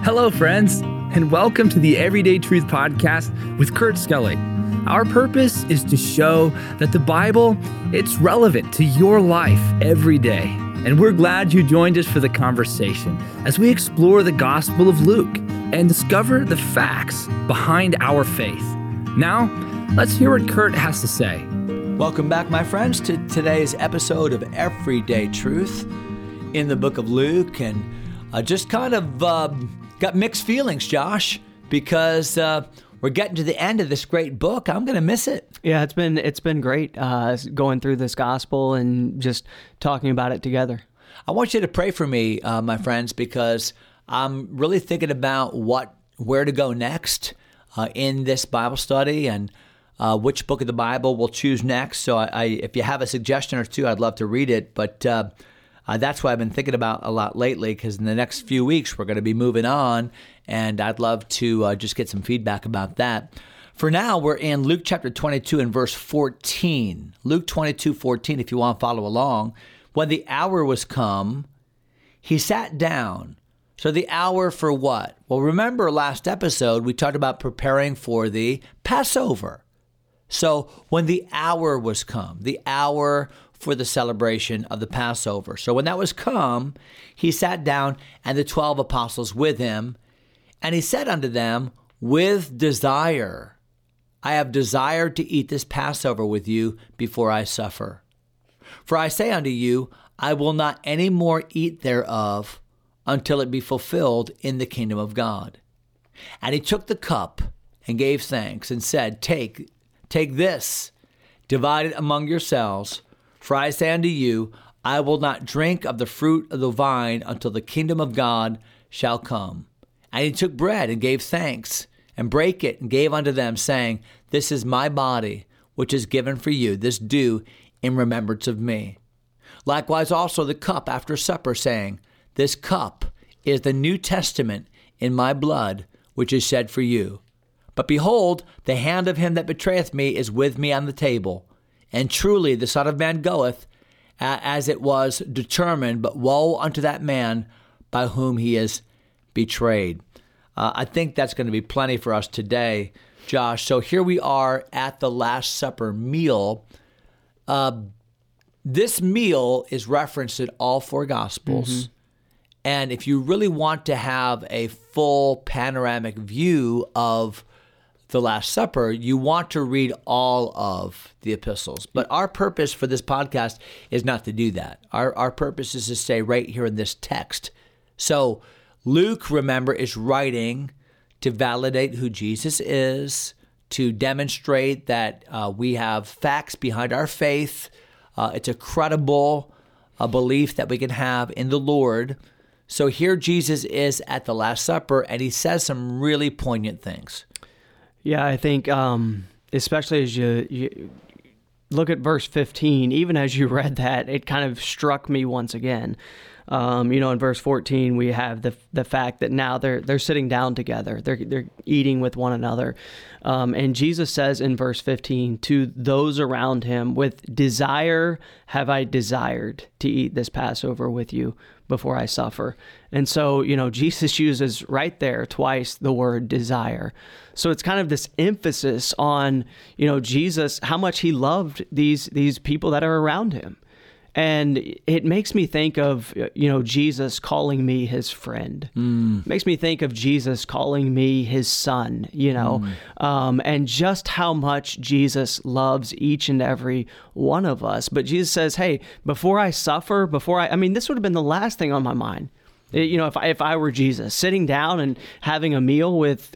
Hello, friends, and welcome to the Everyday Truth Podcast with Kurt Skelly. Our purpose is to show that the Bible, it's relevant to your life every day. And we're glad you joined us for the conversation as we explore the Gospel of Luke and discover the facts behind our faith. Now, let's hear what Kurt has to say. Welcome back, my friends, to today's episode of Everyday Truth in the book of Luke. And just kind of got mixed feelings, Josh, because we're getting to the end of this great book. I'm going to miss it. Yeah, it's been great going through this gospel and just talking about it together. I want you to pray for me, my friends, because I'm really thinking about where to go next in this Bible study and which book of the Bible we'll choose next. So if you have a suggestion or two, I'd love to read it. But that's what I've been thinking about a lot lately, because in the next few weeks, we're going to be moving on, and I'd love to just get some feedback about that. For now, we're in Luke chapter 22 and verse 14. Luke 22:14, if you want to follow along. When the hour was come, he sat down. So the hour for what? Well, remember last episode, we talked about preparing for the Passover. So when the hour was come, the hour for the celebration of the Passover. So when that was come, he sat down, and the 12 apostles with him, and he said unto them, with desire, I have desired to eat this Passover with you before I suffer. For I say unto you, I will not any more eat thereof until it be fulfilled in the kingdom of God. And he took the cup and gave thanks and said, Take this, divide it among yourselves. For I say unto you, I will not drink of the fruit of the vine until the kingdom of God shall come. And he took bread and gave thanks, and brake it, and gave unto them, saying, This is my body, which is given for you. This do in remembrance of me. Likewise also the cup after supper, saying, This cup is the New Testament in my blood, which is shed for you. But behold, the hand of him that betrayeth me is with me on the table. And truly the Son of Man goeth, as it was determined, but woe unto that man by whom he is betrayed. I think that's going to be plenty for us today, Josh. So here we are at the Last Supper meal. This meal is referenced in all four Gospels. Mm-hmm. And if you really want to have a full panoramic view of the Last Supper, you want to read all of the epistles. But our purpose for this podcast is not to do that. Our purpose is to stay right here in this text. So Luke, remember, is writing to validate who Jesus is, to demonstrate that we have facts behind our faith. It's a credible belief that we can have in the Lord. So here Jesus is at the Last Supper, and he says some really poignant things. Yeah, I think especially as you look at verse 15, even as you read that, it kind of struck me once again. In verse 14, we have the fact that now they're sitting down together. They're eating with one another. And Jesus says in verse 15, to those around him, with desire have I desired to eat this Passover with you before I suffer. And so, Jesus uses right there twice the word desire. So it's kind of this emphasis on, Jesus, how much he loved these people that are around him. And it makes me think of, Jesus calling me his friend. Makes me think of Jesus calling me his son, and just how much Jesus loves each and every one of us. But Jesus says, hey, before I suffer, this would have been the last thing on my mind. If I were Jesus, sitting down and having a meal with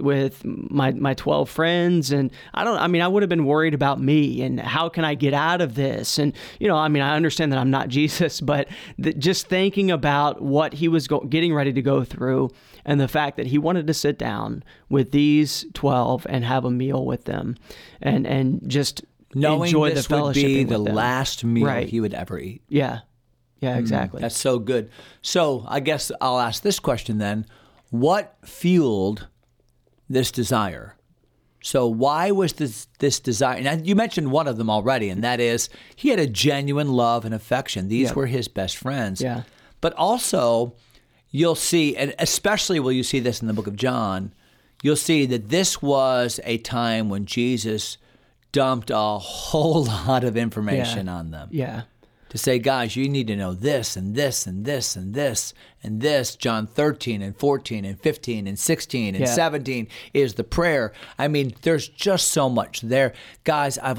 my 12 friends, and I would have been worried about me and how can I get out of this? And, I understand that I'm not Jesus, but just thinking about what he was getting ready to go through and the fact that he wanted to sit down with these 12 and have a meal with them and just knowing enjoy this the fellowshipping would be the with them. last meal Right. he would ever eat. Yeah. Yeah, exactly. That's so good. So I guess I'll ask this question then. What fueled this desire? So why was this desire? Now, you mentioned one of them already, and that is he had a genuine love and affection. These were his best friends. Yeah. But also, you'll see, and especially will you see this in the book of John, you'll see that this was a time when Jesus dumped a whole lot of information on them. Yeah. To say, guys, you need to know this and this and this and this and this. John 13 and 14 and 15 and 16 and 17 is the prayer. I mean, there's just so much there. Guys, I've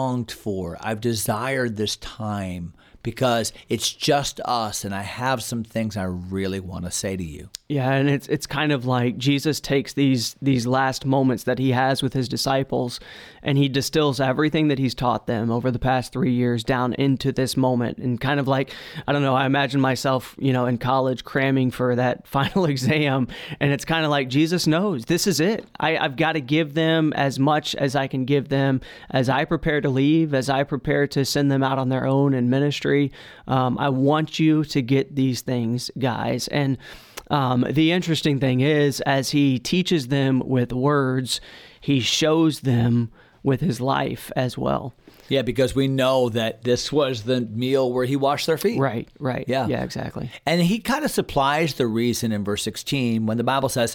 desired this time because it's just us, and I have some things I really want to say to you. Yeah, and it's kind of like Jesus takes these last moments that he has with his disciples, and he distills everything that he's taught them over the past 3 years down into this moment. And kind of like, I don't know, I imagine myself, in college cramming for that final exam, and it's kind of like Jesus knows this is it. I've got to give them as much as I can give them as I prepare to leave, as I prepare to send them out on their own in ministry. I want you to get these things, guys. And the interesting thing is, as he teaches them with words, he shows them with his life as well. Yeah, because we know that this was the meal where he washed their feet. Right. Yeah, exactly. And he kind of supplies the reason in verse 16 when the Bible says,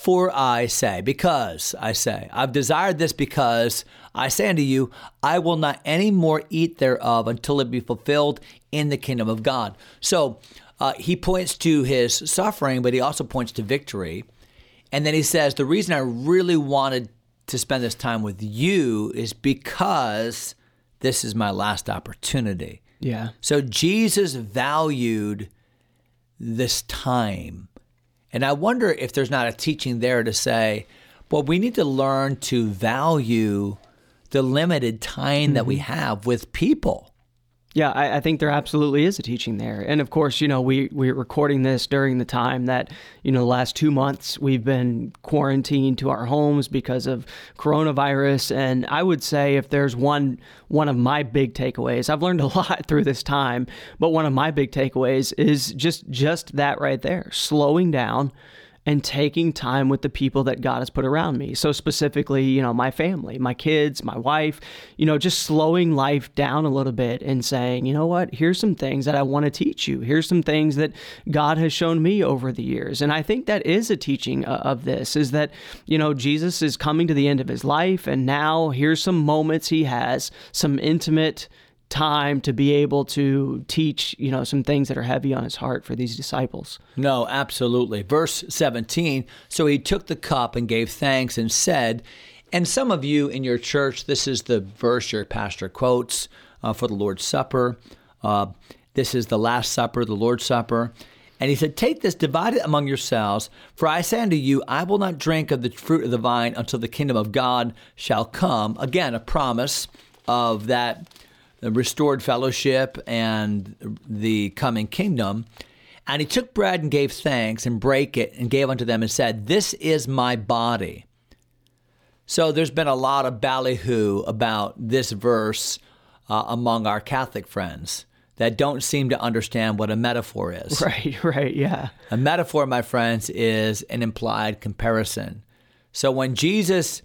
because I say, I've desired this because I say unto you, I will not any more eat thereof until it be fulfilled in the kingdom of God. So he points to his suffering, but he also points to victory. And then he says, the reason I really wanted to spend this time with you is because this is my last opportunity. Yeah. So Jesus valued this time. And I wonder if there's not a teaching there to say, well, we need to learn to value the limited time that we have with people. Yeah, I think there absolutely is a teaching there. And of course, we're recording this during the time that, the last 2 months we've been quarantined to our homes because of coronavirus. And I would say if there's one of my big takeaways, I've learned a lot through this time, but one of my big takeaways is just that right there, slowing down and taking time with the people that God has put around me. So specifically, my family, my kids, my wife, just slowing life down a little bit and saying, you know what, here's some things that I want to teach you. Here's some things that God has shown me over the years. And I think that is a teaching of this, is that, Jesus is coming to the end of his life, and now here's some moments he has, some intimate time to be able to teach, some things that are heavy on his heart for these disciples. No, absolutely. Verse 17, so he took the cup and gave thanks and said, and some of you in your church, this is the verse your pastor quotes for the Lord's Supper. This is the Last Supper, the Lord's Supper. And he said, take this, divide it among yourselves, for I say unto you, I will not drink of the fruit of the vine until the kingdom of God shall come. Again, a promise of that the restored fellowship and the coming kingdom. And he took bread and gave thanks and brake it and gave unto them and said, this is my body. So there's been a lot of ballyhoo about this verse among our Catholic friends that don't seem to understand what a metaphor is. Right, yeah. A metaphor, my friends, is an implied comparison. So when Jesus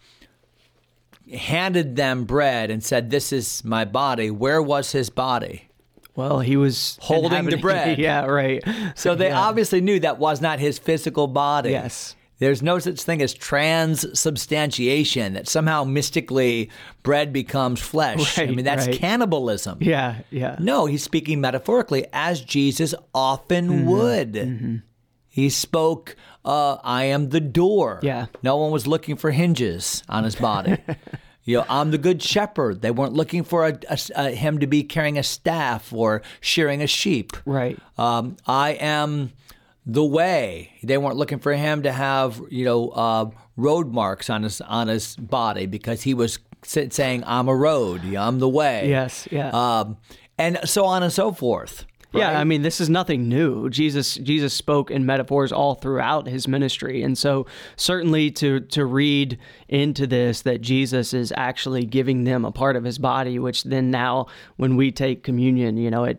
handed them bread and said, this is my body, where was his body? Well, he was holding the bread. Yeah, right. So they obviously knew that was not his physical body. Yes. There's no such thing as transubstantiation, that somehow mystically bread becomes flesh. Right, I mean, that's cannibalism. Yeah. No, he's speaking metaphorically, as Jesus often would. Mm-hmm. He spoke, I am the door. Yeah. No one was looking for hinges on his body. I'm the good shepherd. They weren't looking for him to be carrying a staff or shearing a sheep. Right. I am the way. They weren't looking for him to have, road marks on his body because he was saying, I'm a road. I'm the way. Yes, yeah. And so on and so forth. Right? Yeah, I mean, this is nothing new. Jesus spoke in metaphors all throughout his ministry. And so certainly to read into this that Jesus is actually giving them a part of his body, which then now when we take communion,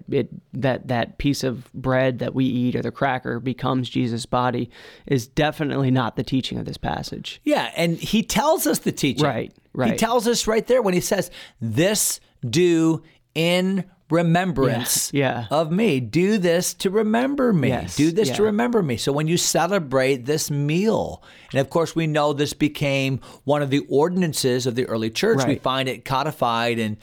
that piece of bread that we eat or the cracker becomes Jesus' body, is definitely not the teaching of this passage. Yeah, and he tells us the teaching. Right. He tells us right there when he says, this do in remembrance of me. Do this to remember me. Do this to remember me. So when you celebrate this meal, and of course we know this became one of the ordinances of the early church. We find it codified in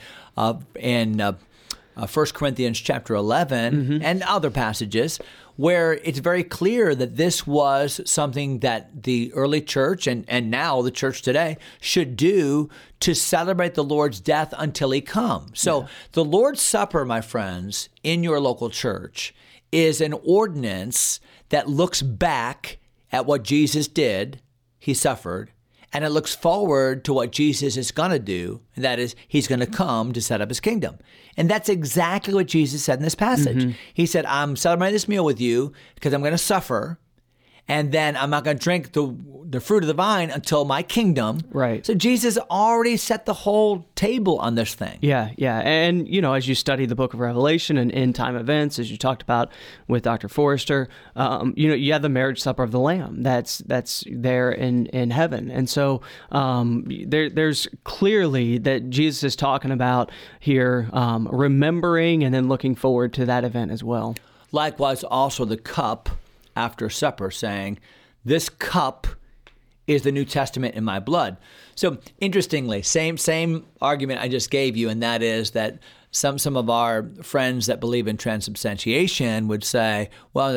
1 Corinthians chapter 11 and other passages where it's very clear that this was something that the early church and now the church today should do to celebrate the Lord's death until he comes. So the Lord's Supper, my friends, in your local church is an ordinance that looks back at what Jesus did. He suffered. And it looks forward to what Jesus is going to do, and that is he's going to come to set up his kingdom. And that's exactly what Jesus said in this passage. He said, I'm celebrating this meal with you because I'm going to suffer, and then I'm not going to drink the fruit of the vine until my kingdom. Right. So Jesus already set the whole table on this thing. Yeah. And, as you study the book of Revelation and end time events, as you talked about with Dr. Forrester, you have the marriage supper of the Lamb that's there in heaven. And so there's clearly that Jesus is talking about here remembering and then looking forward to that event as well. Likewise, also the cup after supper, saying, this cup is the New Testament in my blood. So interestingly, same argument I just gave you, and that is that some of our friends that believe in transubstantiation would say, well,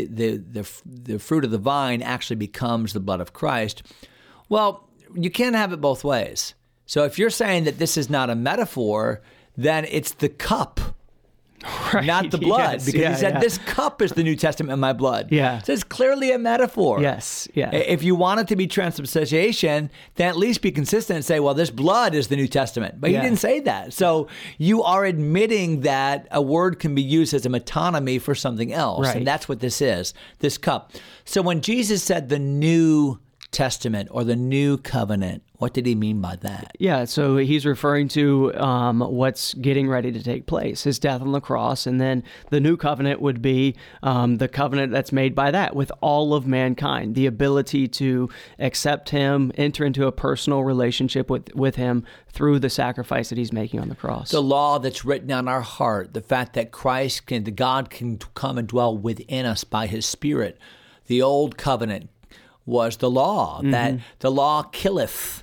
the fruit of the vine actually becomes the blood of Christ. Well, you can't have it both ways. So if you're saying that this is not a metaphor, then it's the cup. Right. Not the blood, because he said, this cup is the New Testament in my blood. Yeah. So it's clearly a metaphor. Yes. Yeah. If you want it to be transubstantiation, then at least be consistent and say, well, this blood is the New Testament. But he didn't say that. So you are admitting that a word can be used as a metonymy for something else. Right. And that's what this is, this cup. So when Jesus said the New Testament or the New Covenant, what did he mean by that? Yeah, so he's referring to what's getting ready to take place, his death on the cross, and then the new covenant would be the covenant that's made by that with all of mankind, the ability to accept him, enter into a personal relationship with him through the sacrifice that he's making on the cross. The law that's written on our heart, the fact that God can come and dwell within us by his Spirit. The old covenant was the law, that the law killeth.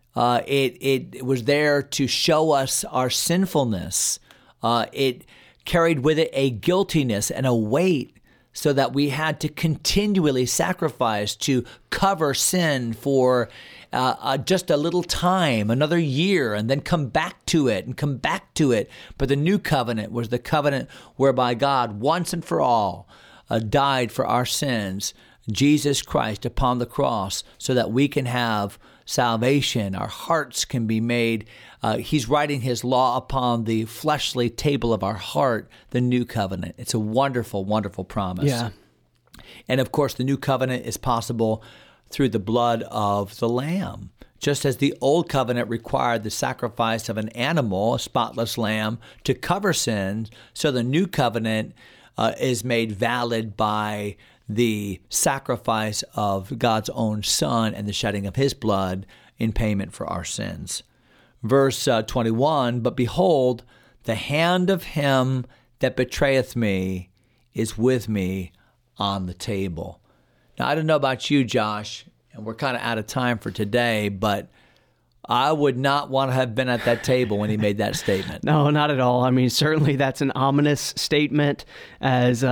It was there to show us our sinfulness. It carried with it a guiltiness and a weight so that we had to continually sacrifice to cover sin for just a little time, another year, and then come back to it and come back to it. But the new covenant was the covenant whereby God once and for all died for our sins, Jesus Christ upon the cross, so that we can have salvation. Our hearts can be made. He's writing his law upon the fleshly table of our heart, the new covenant. It's a wonderful, wonderful promise. Yeah. And of course, the new covenant is possible through the blood of the Lamb. Just as the old covenant required the sacrifice of an animal, a spotless lamb, to cover sins, so the new covenant is made valid by the sacrifice of God's own Son and the shedding of his blood in payment for our sins. Verse 21, but behold, the hand of him that betrayeth me is with me on the table. Now, I don't know about you, Josh, and we're kind of out of time for today, but I would not want to have been at that table when he made that statement. No, not at all. I mean, certainly that's an ominous statement because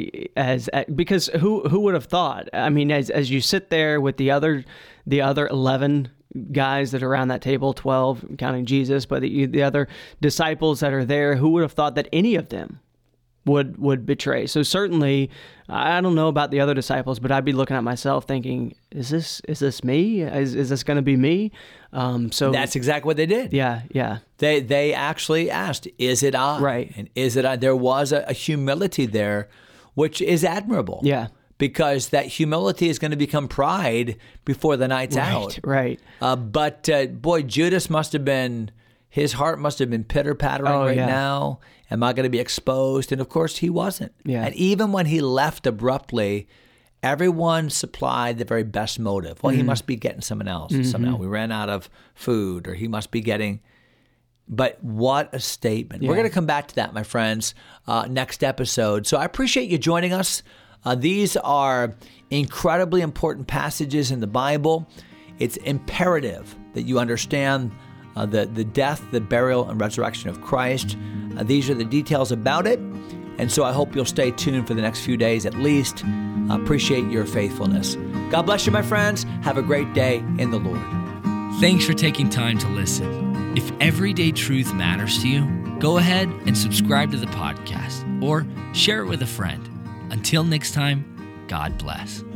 who would have thought? I mean, as you sit there with the other 11 guys that are around that table, 12 counting Jesus, but the other disciples that are there, who would have thought that any of them would betray? So certainly, I don't know about the other disciples, but I'd be looking at myself thinking, is this me? Is this going to be me? So that's exactly what they did. Yeah. They actually asked, is it I? Right. And is it I? There was a humility there, which is admirable. Yeah. Because that humility is going to become pride before the night's out. Right. But boy, Judas his heart must have been pitter-pattering now. Am I going to be exposed? And of course, he wasn't. Yeah. And even when he left abruptly, everyone supplied the very best motive. Well, he must be getting someone else. Somehow we ran out of food, or he must be getting. But what a statement. We're going to come back to that, my friends, next episode. So I appreciate you joining us. These are incredibly important passages in the Bible. It's imperative that you understand the death, the burial, and resurrection of Christ. These are the details about it. And so I hope you'll stay tuned for the next few days at least. I appreciate your faithfulness. God bless you, my friends. Have a great day in the Lord. Thanks for taking time to listen. If everyday truth matters to you, go ahead and subscribe to the podcast or share it with a friend. Until next time, God bless.